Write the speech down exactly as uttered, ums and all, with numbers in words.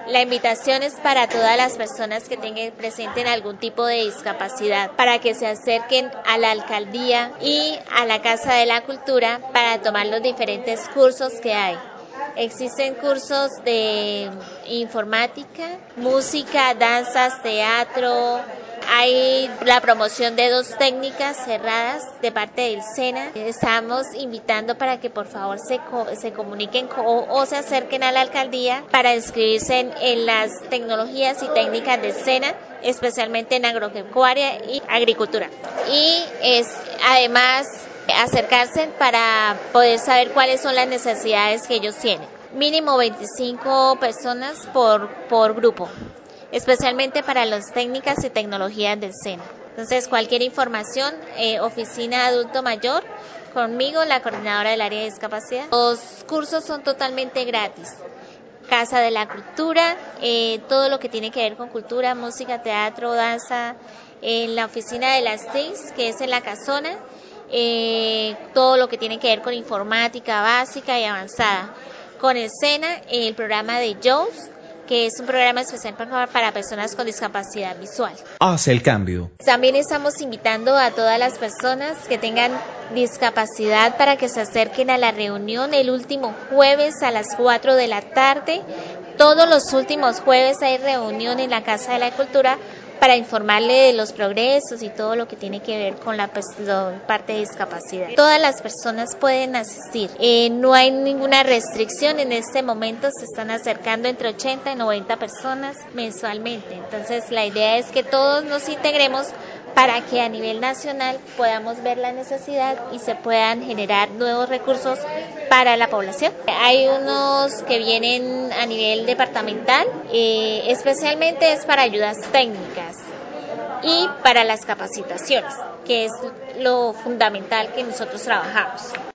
La invitación es para todas las personas que tengan presenten algún tipo de discapacidad, para que se acerquen a la alcaldía y a la Casa de la Cultura para tomar los diferentes cursos que hay. Existen cursos de informática, música, danzas, teatro. Hay la promoción de dos técnicas cerradas de parte del SENA. Estamos invitando para que por favor se, se comuniquen o, o se acerquen a la alcaldía para inscribirse en, en las tecnologías y técnicas del SENA, especialmente en agropecuaria y agricultura. Y es además acercarse para poder saber cuáles son las necesidades que ellos tienen. Mínimo veinticinco personas por, por grupo, especialmente para las técnicas y tecnologías del SENA. Entonces, cualquier información, eh, oficina adulto mayor, conmigo, la coordinadora del área de discapacidad. Los cursos son totalmente gratis. Casa de la Cultura, eh, todo lo que tiene que ver con cultura, música, teatro, danza, en la oficina de las T I C, que es en la Casona, eh, todo lo que tiene que ver con informática básica y avanzada. Con el SENA, el programa de JAWS, que es un programa especial para personas con discapacidad visual. Hace el cambio. También estamos invitando a todas las personas que tengan discapacidad para que se acerquen a la reunión el último jueves a las cuatro de la tarde. Todos los últimos jueves hay reunión en la Casa de la Cultura para informarle de los progresos y todo lo que tiene que ver con la, pues, la parte de discapacidad. Todas las personas pueden asistir, eh, no hay ninguna restricción. En este momento se están acercando entre ochenta y noventa personas mensualmente. Entonces la idea es que todos nos integremos para que a nivel nacional podamos ver la necesidad y se puedan generar nuevos recursos para la población. Hay unos que vienen a nivel departamental, eh, especialmente es para ayudas técnicas y para las capacitaciones, que es lo fundamental que nosotros trabajamos.